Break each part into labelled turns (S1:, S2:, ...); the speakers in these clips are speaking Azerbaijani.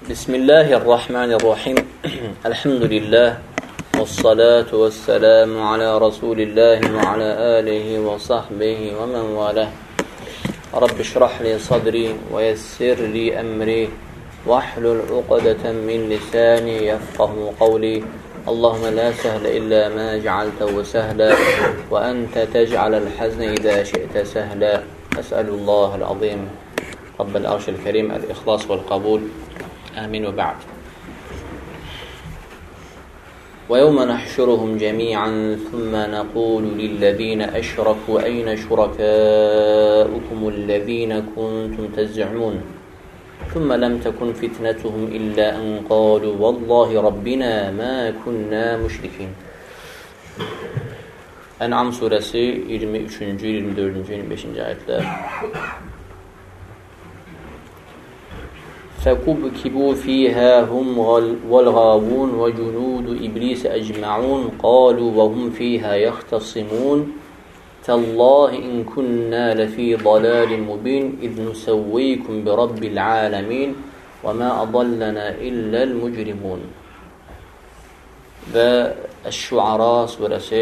S1: Bismillahirrahmanirrahim. Elhamdülillah. Vessalatu vesselamu ala Resulillahi ve ala alihi ve sahbihi ve men valah. Rabbi şrah li sadri ve yessir li emri vahlul uqdeten min lisani yefqahu qavli. Allahümme la sehle illa ma cealtehu sehla ve ente tec'alel hazne idâ şi'te sehla. Es'alullahal azim Rabbel arşil kerim el-ihlas vel-kabul. Amin ve ba'd. وَيَوْمَ نَحْشُرُهُمْ جَمِيعًا ثُمَّ نَقُولُ لِلَّذ۪ينَ أَشْرَكُوا أَيْنَ شُرَكَاؤُكُمُ الَّذ۪ينَ كُنْتُمْ تَزْعُمُونَ ثُمَّ لَمْ تَكُنْ فِتْنَتُهُمْ إِلَّا أَنْ قَالُوا وَاللّٰهِ رَبِّنَا مَا كُنَّا مُشْرِكِينَ. En'am suresi 23. 24. 25. ayetler. فَكُبْكِبُوا فِيهَا هُمْ وَالْغَاوُونَ وَجُنُودُ إِبْلِيسَ أَجْمَعُونَ قَالُوا وَهُمْ فِيهَا يَخْتَصِمُونَ تَاللَّهِ إِنْ كُنَّا لَفِي ضَلَالٍ مُبِينٍ إِذْ نُسَوِّيكُمْ بِرَبِّ الْعَالَمِينَ وَمَا أَضَلَّنَا إِلَّا الْمُجْرِمُونَ. Və Əş-Şuara surəsi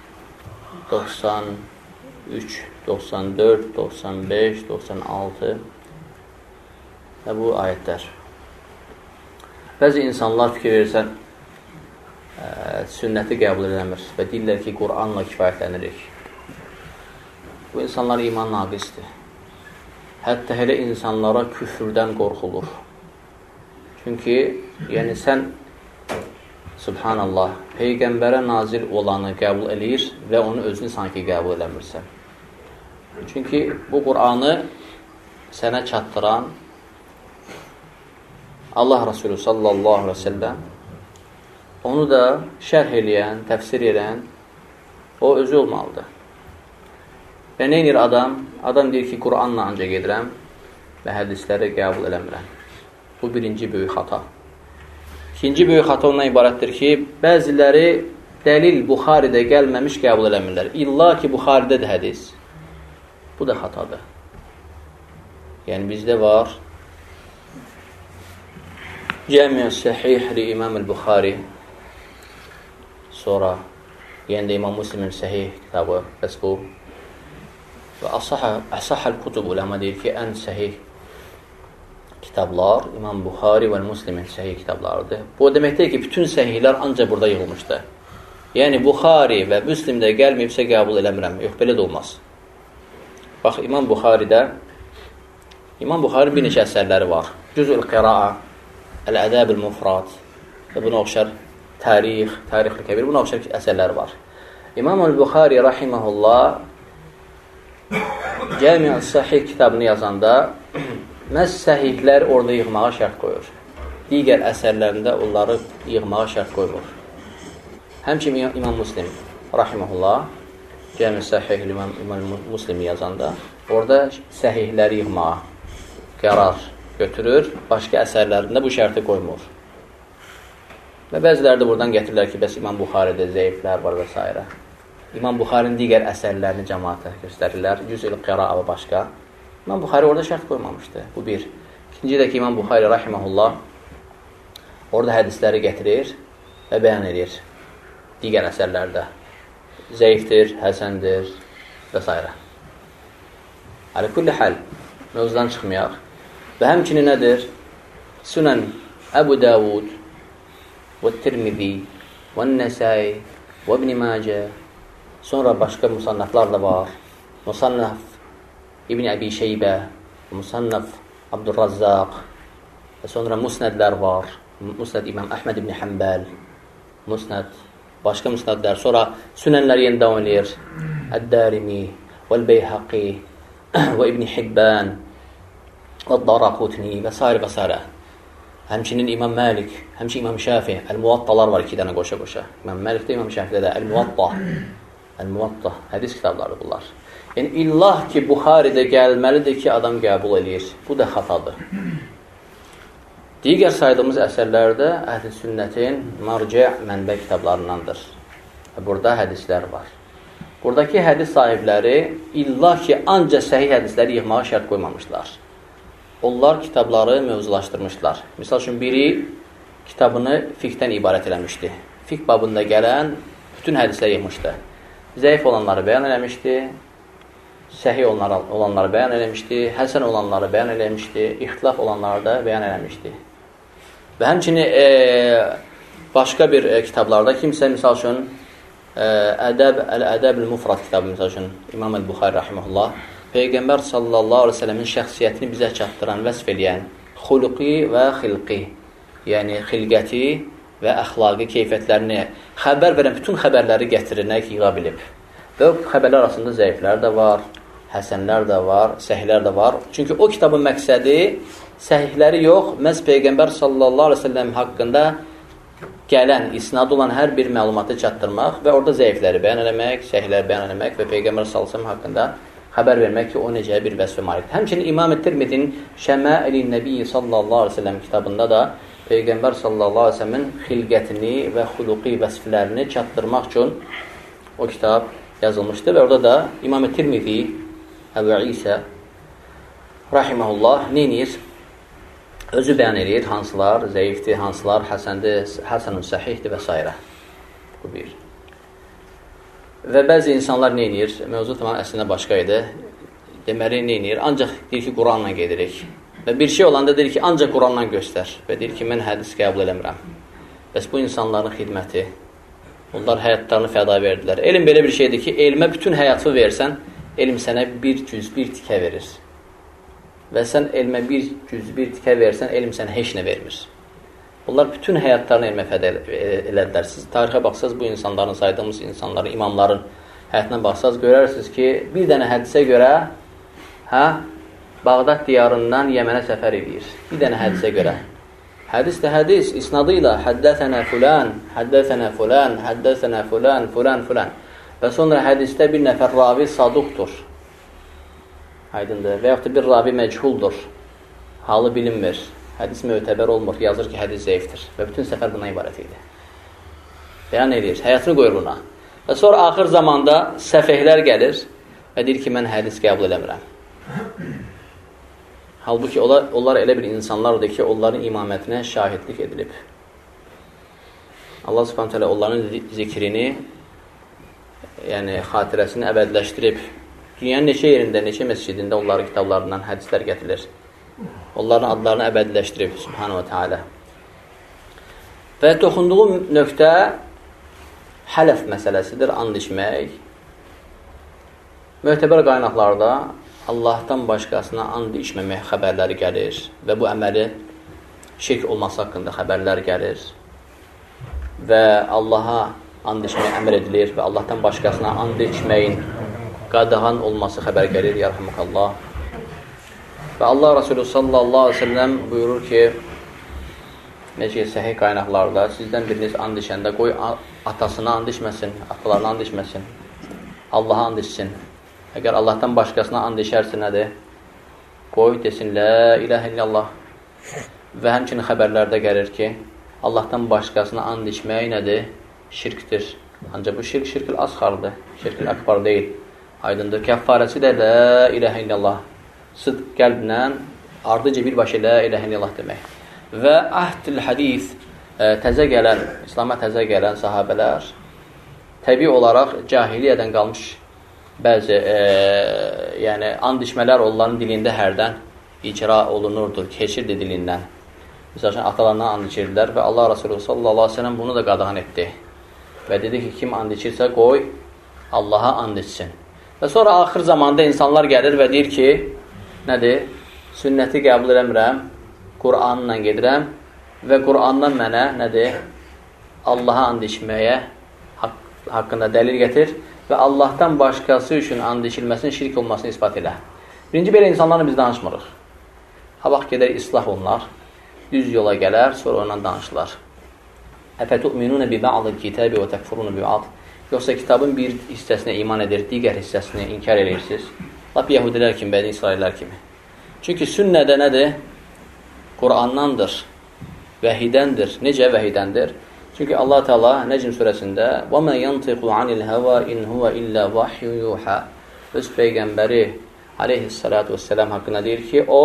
S1: 93, 94, 95, 96 və bu ayətlər. Bəzi insanlar fikir verirsən, sünnəti qəbul edəmir və deyirlər ki, Qur'anla kifayətlənirik. Bu insanlar iman naqisdir. Hətta elə insanlara küfrdən qorxulur. Çünki, yəni sən, subhanallah, Peyğəmbərə nazil olanı qəbul edir və onu özünü sanki qəbul eləmirsən. Çünki bu Qur'anı sənə çatdıran Allah Resulü sallallahu aleyhi ve sellem, onu da şərh eləyən, təfsir edən o özü olmalıdır. Və nə edir adam? Adam deyir ki, Qur'anla ancaq gedirəm və hədisləri qəbul eləmirəm. Bu birinci böyük xata. İkinci böyük xata ondan ibarətdir ki, bəziləri dəlil Buxaridə gəlməmiş qəbul eləmirlər. İlla ki, Buxaridədir hədis. Bu da xatadır. Yəni bizdə var Cəmi' Səhih li İmam el-Buxari, sonra yenə də İmam Müslimin Səhih kitabı, bəs bu və Əsahəl Kutub ulama deyir ki, ən səhih kitablar İmam Buxari və Müslimin Səhih kitablarıdır. Bu deməkdir ki, bütün səhihlər ancaq burada yığılmışdır. Yəni Buxari və Müslimdə gəlməyibsə qəbul eləmirəm. Yox, belə də olmaz. Bax, İmam Buxari bir neçə əsərləri var. Cüz'ül Qira'a, Əl-Ədəb-ül Mufrad və buna oxşar Tarix-ül Kəbir, buna oxşar əsərlər var. İmam el-Buxari rahiməhullah Cəmi' Səhih kitabını yazanda məhz səhihlər orada yığmağa şərt qoyur. Digər əsərlərində onları yığmağa şərt qoymur. Həmçinin İmam Müslim rahiməhullah Cəmi' Səhih İmam Müslimi yazanda orada səhihləri yığmağa qərar götürür, başqa əsərlərində bu şərti qoymur. Və bəziləri də buradan gətirirlər ki, bəs İmam Buxaridə zəiflər var və s. İmam Buxarinin digər əsərlərini cəmaata göstərirlər, Cüz'ül Qira'a və başqa. İmam Buxari orada şərt qoymamışdı, bu bir. İkinci də ki, İmam Buxari rahiməhullah orada hədisləri gətirir və bəyan edir digər əsərlərdə. Zəifdir, həsəndir və s. Alə-kulli həl, mövzudan çıxmayaq. Və həmçinin nədir? Sünən Əbu Davud və Tirmizi və Nəsai və İbn Macə, sonra başqa musannaflar da var. Musannaf İbn Əbi Şeybə, Musannaf Abdurrazzaq və sonra musnədlər var. Musnəd İmam Əhməd İbn Həmbəl, musnəd, başqa musnədlər. Sonra sünənlər yenə davam edir. Əd-Darimi vəl-Beyhaqi və İbn Hibban və Daraqutni və s. və s. Həmçinin İmam Məlik, həmçinin İmam Şafi, Əl-Muvattalar var 2 dənə qoşa-qoşa. İmam Məlikdə, İmam Şafidə də Əl-Muvatta, hədis kitabları bunlar. Yəni, illah ki, Buxaridə gəlməlidir ki, adam qəbul edir. Bu da xatadır. Digər saydığımız əsərlərdə əhl-i sünnətin marci' mənbə kitablarındandır. Və burada hədislər var. Buradakı hədis sahibləri illah ki, ancaq səhih hədisləri yığmağa şərt qoymamışlar. onlar kitabları mövzulaşdırmışlar. Misal üçün, biri kitabını fiqhdən ibarət eləmişdi. Fiqh babında gələn bütün hədislər yığmışdı. Zəif olanları bəyan eləmişdi, səhih olanları bəyan eləmişdi, həsən olanları bəyan eləmişdi, ixtilaf olanları da bəyan eləmişdi. Və həmçinin başqa bir kitablarda kimsə, misal üçün, Ədəb-ül-Mufrad kitabı, misal üçün, İmam el-Buxari rahimehullah, Peyğəmbər sallallahu aleyhi ve sellemin şəxsiyyətini bizə çatdıran, vəsf eləyən xuluqi və xilqi, yəni xilqəti və əxlaqi keyfiyyətlərini xəbər verən bütün xəbərləri gətirir, nə ki, yığa bilib. Və o xəbərlər arasında zəiflər də var, həsənlər də var, səhihlər də var. Çünki o kitabın məqsədi səhihləri yox, məhz Peyğəmbər sallallahu aleyhi ve sellem haqqında gələn, isnad olan hər bir məlumatı çatdırmaq və orada zəifləri bəyan eləmək, səhihləri bəyan eləmək və Peyğəmbər sallallahu aleyhi ve sellem haqqında xəbər vermək ki, o necə bir vəsfə malikdir. Həmçinin İmam Tirmidinin Şəmail-i Nəbi sallallahu aleyhi ve sellem kitabında da Peyğəmbər sallallahu aleyhi ve sellemin xilqətini və xuluqi vəsflərini çatdırmaq üçün o kitab yazılmışdır və orada da İmam Tirmidi Əbu İsa rahimehullah neynir? Özü bəyan edir, hansılar zəifdir, hansılar həsəndir, həsənun səhihdir və s. Bu bir. Və bəzi insanlar neynir? Mövzu tamam əslində başqa idi. Deməli, neynir? Ancaq deyir ki, Quranla gedirik. Və bir şey olanda deyir ki, ancaq Quranla göstər. Və deyir ki, mən hədis qəbul eləmirəm. Bəs bu insanların xidməti, onlar həyatlarını fəda verdilər. Elm belə bir şeydir ki, elmə bütün həyatı versən, elm sənə bir cüz, bir tikə verir. Və sən elmə bir cüz, bir tikə versən, elm sənə heç nə vermir. Onlar bütün həyatlarını elmə fəda elədilər. Siz tarixə baxsaz, bu insanların, saydığımız insanların, imamların həyatına baxsaz, görərsiniz ki, bir dənə hədisə görə Bağdad diyarından Yəmənə səfər edir. Bir dənə hədisə görə. Hədis də hədis, isnadıyla həddəsənə fulan, həddəsənə fulan, həddəsənə fulan, fulan, fulan. Və sonra hədisdə bir nəfər ravi saduqdur. Aydındır. Və yaxud da bir ravi məchuldur. Halı bilinmir. Hədis mötəbər olmur. Yazır ki, hədis zəifdir. Və bütün səfər buna ibarət idi. Bəyan edir. Həyatını qoyur buna. Və sonra axır zamanda səfehlər gəlir və deyir ki, mən hədis qəbul eləmirəm. Halbuki onlar elə bir insanlardır ki, onların imamətinə şahidlik edilib. Allah subhanahu teala onların zikrini, yəni xatirəsini əbədiləşdirib. Dünyanın neçə yerində, neçə məscidində onların kitablarından hədislər gətirilir. Onların adlarını əbədiləşdirib subhanahu teala. Və toxunduğu nöqtə hələf məsələsidir, and içmək. Mötəbər qaynaqlarda Allahdan başqasına and içməmək xəbərləri gəlir və bu əməli şirk olması haqqında xəbərlər gəlir və Allaha and içməyə əmr edilir və Allahdan başqasına and içməyin qadağan olması xəbər gəlir, yarhamukallah. Və Allah Resulü sallallahu aleyhi ve sellem buyurur ki, necə ki, səhih qaynaqlarda sizdən biriniz and içəndə qoy atasına and içməsin, atalarına and içməsin, Allaha and içsin. Əgər Allahdan başqasına and içərsə nədir? Qoy desin, la ilahə illallah. Və həmçinin xəbərlərdə gəlir ki, Allahdan başqasına and içmək nədir? Şirkdir. Ancaq bu şirk-ül asxardır, şirk-ül akbar deyil. Aydındır. Kəffarəsi də la ilahə illallah. Sıdq qəlblə ardıca birbaşa la ilahə illallah demək. Və ahdül hədis, təzə gələn, İslam'a təzə gələn sahabələr təbii olaraq cahiliyyədən qalmış bəzi yəni and içmələr onların dilində hərdən icra olunurdu, keçirdi dilindən. Məsələn, atalarına and içirdilər və Allah Resulü sallallahu aleyhi ve sellem bunu da qadağan etdi. Və dedi ki, kim and içirsə qoy Allaha and içsin. Və sonra axır zamanda insanlar gəlir və deyir ki, nədir? Sünnəti qəbul eləmirəm, Qur'anla gedirəm və Qur'andan mənə nədir? Allaha and içməyə haqqında dəlil gətir və Allahdan başqası üçün and içilməsinin şirk olmasını ispat elə. Birinci, belə insanlarla biz danışmırıq. Bax, gedər islah onlar, düz yola gələr, sonra ondan danışırlar. Əfətu'minunə bi ba'dil kitabi və təkfurunu bi ba'd. Yoxsa kitabın bir hissəsinə iman edir, digər hissəsini inkar edirsiniz. Lap yəhudilər kimi, Bəni İsraillər kimi. Çünki sünnədə nədir? Qur'andandır, vəhidəndir. Necə vəhidəndir? Çünki Allah Teala Nəcm surəsində وَمَا يَنْتِقُ عَنِ الْهَوَا إِنْ هُوَ إِلَّا وَحْيُ يُوحَى öz Peyğəmbəri aleyhissalatu vesselam haqqında deyir ki, o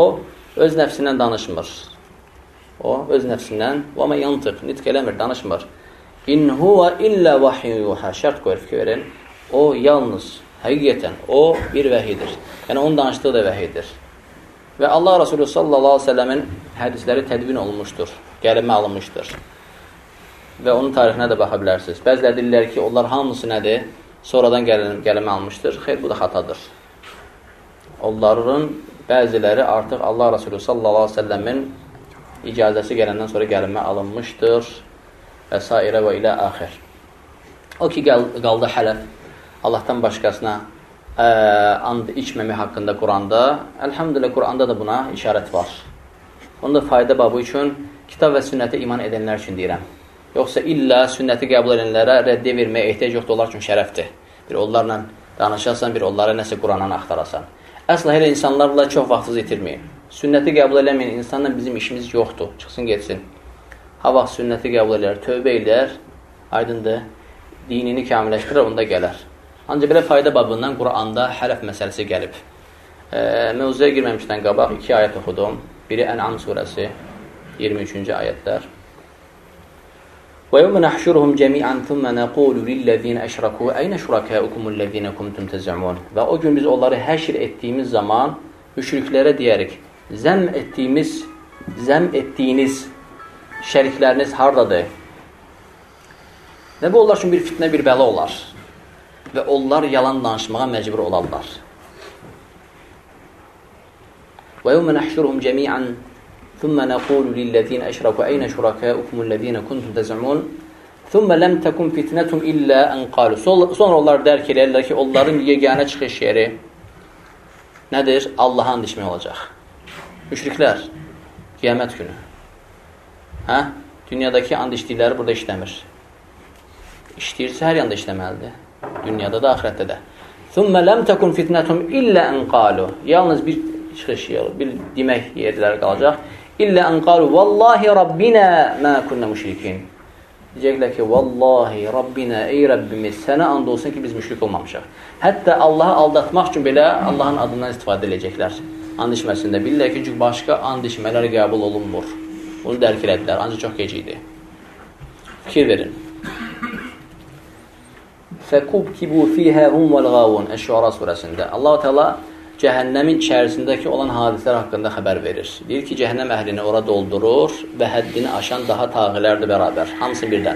S1: öz nəfsindən danışmır. O, öz nəfsindən və mə yantiq, nitq eləmir, danışmır. İn huva illə vahiyyun yuha, şərt qoyur, fikir verin. O, yalnız, həqiqətən, o bir vəhidir. Yəni, onun danışdığı da vəhidir. Və Allah Resulü sallallahu aleyhi ve sellemin hədisləri tədvin olunmuşdur, qəlimə alınmışdır. Və onun tarixinə də baxa bilərsiniz. Bəziləri deyirlər ki, onlar hamısı nədir? Sonradan qəlimə almışdır. Xeyr, bu da xatadır. Onların bəziləri artıq Allah Resulü sallallahu aleyhi ve sellemin icazəsi gələndən sonra qəlimə alınmışdır və s. və ilə axir. O ki, qaldı hələf Allahdan başqasına and içməmək haqqında Quranda, əlhamdülillah Quranda da buna işarət var. Onun da fayda babı üçün kitab və sünnətə iman edənlər üçün deyirəm. Yoxsa illa sünnəti qəbul edənlərə rəddiyə verməyə ehtiyac yoxdur, onlar üçün şərəfdir. Bir onlarla danışasan, bir onlara nəsə Qurandan axtarasan. Əsla elə insanlarla çox vaxtınızı itirməyin. Sünnəti qəbul eləməyən insanla bizim işimiz yoxdur. Çıxsın, getsin. Ha vaxt sünnəti qəbul edər, tövbə edər, aydındır, dinini kamilləşdirir, onda gələr. Ancaq belə fayda babından Quranda hərf məsələsi gəlib. Mövzuya girməmişdən qabaq 2 ayət oxudum. Biri Ən'am surəsi, 23-cü ayətlər. وَيَوْمَ نَحْشُرُهُمْ جَمِيعًا ثُمَّ نَقُولُ لِلَّذِينَ أَشْرَكُوا أَيْنَ شُرَكَاؤُكُمُ الَّذِينَ كُنْتُمْ تَزْعُمُونَ Və o gün biz onları həşr etdiyimiz zaman müşriklərə deyərik, zəm etdiyiniz şərikləriniz hardadır? Və bu onlar üçün bir fitnə, bir bəla olar. Və onlar yalan danışmağa məcbur olarlar. وَيَوْمَ نَحْشُرُهُمْ جَمِيعًا ثُمَّ نَقُولُ لِلَّذِينَ أَشْرَكُوا أَيْنَ شُرَكَاؤُكُمُ الَّذِينَ كُنْتُمْ تَزْعُمُونَ ثُمَّ لَمْ تَكُنْ فِتْنَةٌ إِلَّا أَنْ قَالُوا Sonra onlar dərk edirlər ki, onların yeganə çıxış yeri nədir? Allah'a and içmək olacaq. Müşriklər, qiyamət günü. Dünyadakı and içdikləri burada işləmir. İşləyirsə hər yanda işləməlidir. Dünyada da, ahirətdə də. ثُمَّ لَمْ تَكُنْ فِتْنَةٌ إِلَّا أَنْ قَالُوا Yalnız bir çıxış yeri, bir demək yerləri qalacaq. İllə ən qalu vallahi Rabbina mə kunnə müşrikin. Deyəcəklər ki, vallahi Rabbina, ey Rəbbimiz, sənə and olsun ki, biz müşrik olmamışıq. Hətta Allahı aldatmaq üçün belə Allahın adından istifadə edəcəklər. And içməsində bilirlər ki, çünki başqa and içmələr qəbul olunmur. Bunu dərk elədilər, ancaq çox gec idi. Fikir verin. Fəkubkibu fiyhə hum vəl-qavun Əş-Şuara surəsində Allah-u Teala cəhənnəmin içərisindəki olan hadisələr haqqında xəbər verir. Deyir ki, cəhənnəm əhlini ora doldurur və həddini aşan daha tağilər də bərabər. Hamısı birdən.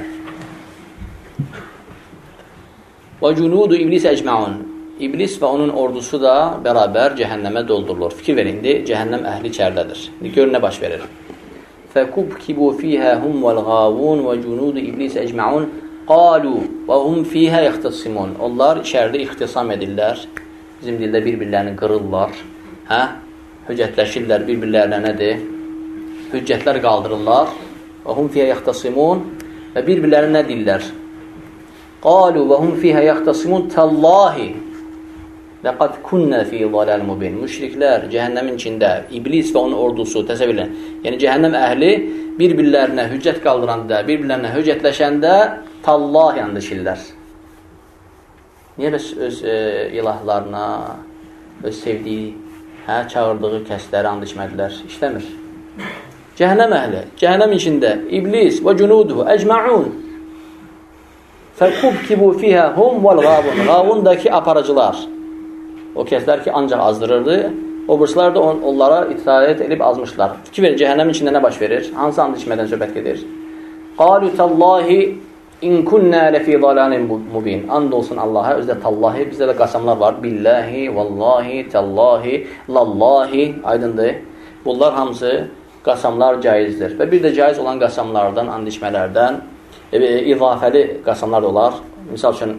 S1: Və cunudu iblis əcməun. İblis və onun ordusu da bərabər cəhənnəmə doldurulur. Fikir verin, indi cəhənnəm əhli içərdədir. Gör nə baş verir. Fəkubkibu fiyhə hum vəl-qavun və cunudu iblis əcməun qalu və hum fiyhə ixtisimun. Onlar içərdə ixtisam edirlər. Bizim dildə bir-birlərini qırırlar, hüccətləşirlər, bir-birlərinə nədir? Hüccətlər qaldırırlar. Və hum fiyhə yaxtasimun və bir-birlərinə nə deyirlər? Qalu və hum fiyhə yaxtasimun təllahi ləqad kunnə fi zalal mubin. Müşriklər cəhənnəmin içində, iblis və onun ordusu, təsəvvürləyin. Yəni cəhənnəm əhli bir-birlərinə hüccət qaldıranda, bir-birlərinə hüccətləşəndə tallahi andışırlar. Niyə öz ilahlarına, öz sevdiyi, çağırdığı kəsləri and içmədilər? İşləmir. Cəhənnəm əhli, cəhənnəm içində iblis və cunuduhu əcməun fəkubkibu fiyhə hum vəl-qavun. Qavundakı aparıcılar, o kəslər ki ancaq azdırırdı, o burslar da onlara itaət edib azmışlar. Fikir verin, cəhənnəmin içində nə baş verir? Hansı and içmədən söhbət gedir? Qalu tallahi İn kunnə ləfī dalalin mubin. And olsun Allaha, özdə tallahi, bizdə də qasamlar var. Billahi, vallahi, tallahi, lallahi, aydındır. Bunlar hamısı qasamlar caizdir. Və bir də caiz olan qasamlardan, and içmələrdən izafəli qasamlar da olar. Misal üçün,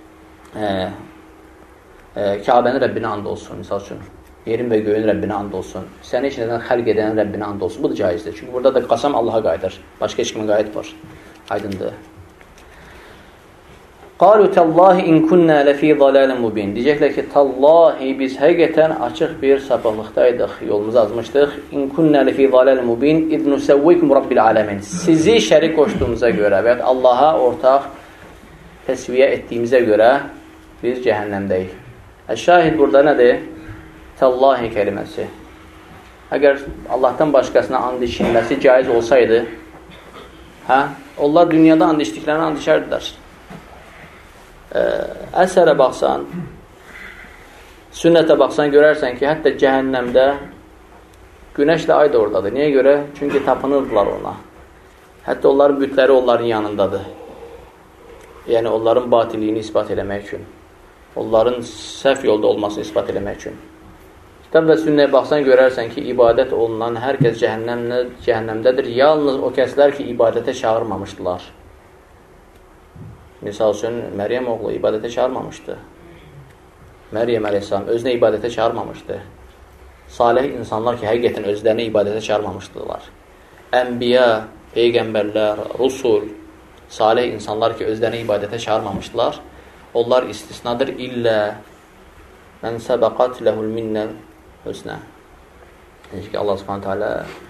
S1: Kəbənin Rəbbinə and olsun, misal üçün. Yerin və göyün Rəbbinə and olsun. Səni heç nədən xəlq edənin Rəbbinə and olsun. Bu da caizdir. Çünki burada da qasam Allaha qayıdır. Başqa heç kimin qayıtmır. Aydındır. Qalu tallahi in kunna lafi dalalin mubin. Deyəcəklər ki, tallahi biz həqiqətən açıq bir sapıqlıqdaydıq, yolumuzu azmışdıq. In kunna lafi dalalin mubin id nusawwikum rabbil alamin. Sizi şərik qoşduğumuza görə və Allaha ortaq təsviyə etdiyimizə görə biz cəhənnəmdəyik. Şahid burada nədir? Tallahi kəlməsi. Əgər Allahdan başqasına and içilməsi caiz olsaydı, onlar dünyada and içdiklərini and içərdilər. Əsərə baxsan, sünnətə baxsan görərsən ki, hətta cəhənnəmdə günəşlə ay da oradadır. Niyə görə? Çünki tapınırdılar ona. Hətta onların bütləri onların yanındadır. Yəni, onların batilliyini ispat eləmək üçün. Onların səhv yolda olmasını ispat eləmək üçün. Kitab və sünnəyə baxsan görərsən ki, ibadət olunan hər kəs cəhənnəmdədir. Yalnız o kəslər ki, ibadətə çağırmamışdılar. Misal üçün, Məryəm oğlu ibadətə çağırmamışdı. Məryəm əleyhissalam özünə ibadətə çağırmamışdı. Salih insanlar ki, həqiqətən özlərini ibadətə çağırmamışdılar. Ənbiya, peyğəmbərlər, rusul, salih insanlar ki, özlərini ibadətə çağırmamışdılar. Onlar istisnadır. İllə mən səbəqat ləhul minnəl hüsnə. Necə ki, Allah subhanətə alə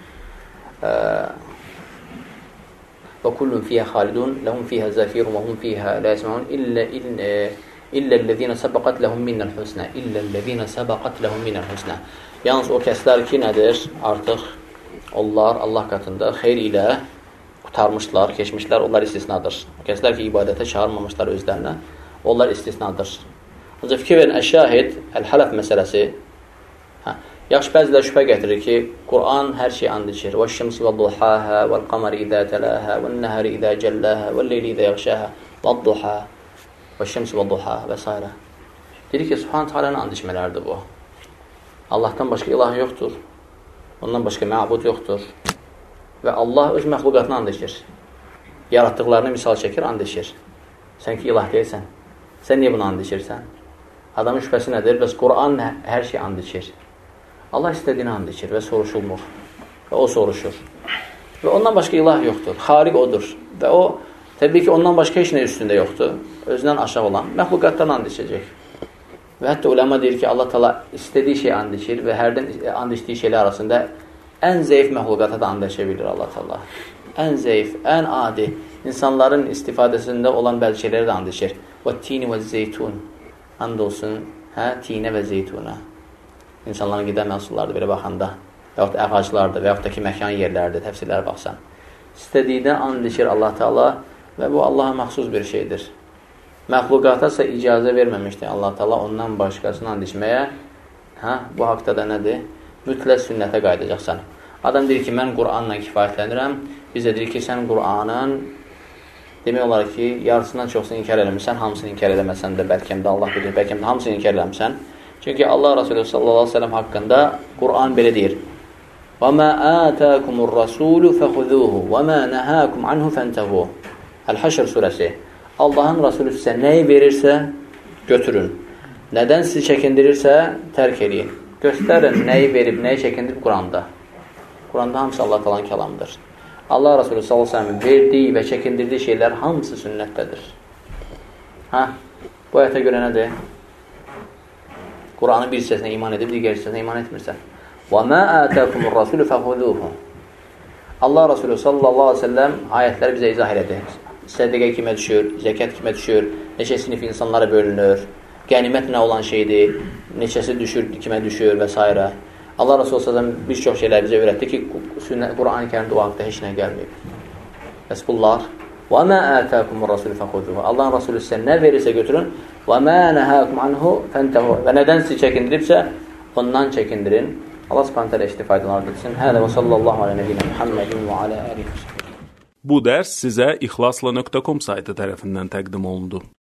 S1: və kullun fiyhə xalidun ləhum fiyhə zəfirun və hum fiyhə lə yəsməun illellezina səbəqat ləhum minnəl hüsnə. İllellezina səbəqat ləhum minnəl hüsnə. Yalnız o kəslər ki, nədir? Artıq onlar Allah qatında xeyr ilə qutarmışlar, keçmişlər, onlar istisnadır. O kəslər ki, ibadətə çağırmamışlar özlərinə, onlar istisnadır. Ancaq fikir verin, əşşahid, əl-hələf məsələsi, yaxşı bəzilə şübhə gətirir ki, Quran hər şey and içir. وَالشَّمْسِ وَالضُّحَاهَا وَالْقَمَرِ إِذَا تَلَاهَا وَالنَّهَرِ إِذَا جَلَّاهَا وَاللَّيْلِ إِذَا يَغْشَاهَا وَالضُّحَا وَالشَّمْسِ وَالضُّحَا və s. Deyir ki, Subhanət Alənə and içmələrdir bu. Allahdan başqa ilah yoxdur. Ondan başqa məbud yoxdur. Və Allah öz məxluqatını and içir. Yaratdıqlarını misal çəkir, and içir. Sən ki, ilah deyilsən. Sən niyə bunu and içirsən? Adamın şübhəsi nədir? Bəs Quran hər şey and içir. Allah istədiyini and içir və soruşulmur. Və o soruşur. Və ondan başqa ilah yoxdur. Xaliq odur. Və o, təbii ki, ondan başqa heç nə üstündə yoxdur. Özündən aşağı olan məxluqatdan and içəcək. Və hətta ulema deyir ki, Allah Taala istədiyi şey and içir və hərdən and içdiyi şeylər arasında ən zəif məxluqata da and içə bilir Allah Taala. Ən zəif, ən adi, insanların istifadəsində olan bəzi şeyləri də and içir. وَالتِّينِ وَالزَّيْتُونَ And olsun, tinə və zeytuna. İnsanların qidə məhsullardır, belə baxanda. Və yaxud da ağaclardır, və yaxud da ki, məkan yerlərdir, təfsirlərə baxsan. İstədiyinə and içir Allah Taala və bu Allaha məxsus bir şeydir. Məxluqata isə icazə verməmişdir Allah Taala ondan başqasını and içməyə. Bu haqda da nədir? Mütləq sünnətə qayıdacaqsan. Adam deyir ki, mən Quranla kifayətlənirəm. Biz də deyir ki, sən Quranın demək olar ki, yarısından çoxsunu inkar eləmirsən, hamısını inkar eləməsən də bəlkə də Allah bilir, bəlkə də hamısını inkar eləmirsən. Çünki Allah Resulü sallallahu aleyhi ve sellem haqqında Quran belə deyir: وَمَا آتَاكُمُ الرَّسُولُ فَخُذُوهُ وَمَا نَهَاكُمْ عَنْهُ فَانْتَهُوا Əl-Həşr surəsi. Allahın Resulü sizə nəyi verirsə, götürün. Nədən sizi çəkindirirsə, tərk eləyin. Göstərin, nəyi verib, nəyi çəkindirib Quranda. Quranda hamısı Allah Taala'nın kəlamıdır. Allah Resulü sallallahu aleyhi ve sellem verdiyi və çəkindirdiyi şeylər hamısı sünnətdədir. Bu ayətə görə nədir? Quranın bir hissəsinə iman edib, digər hissəsinə iman etmirsən. وَمَا آتَاكُمُ الرَّسُولُ فَخُذُوهُ Allah Resulü sallallahu aleyhi ve sellem ayətləri bizə izah elədi. Sədəqə kimə düşür, zəkat kimə düşür, neçə sinif insanlara bölünür, qənimət nə olan şeydir, neçəsi düşür, kimə düşür və s. Allah Resulü sallallahu bir çox şeylər bizə öyrətdi ki, Quran-ı Kərimdə o haqda heç nə gəlməyib. Bəs bunlar وَمَا آتَاكُمُ الرَّسُولُ فَخُذُوهُ Allahın Resulü sizə nə verirsə götürün وَمَا نَهَاكُمْ عَنْهُ فَانْتَهُوا Və nədən sizi çəkindiribsə, ondan çəkindirin. Allah subhanət hələ istifaydalar etsin. Hələ və sallallahu alə nəbiyyə Muhammedin və alə əlihi.
S2: Bu dərs sizə ixlasla.com saytı tərəfindən təqdim olundu.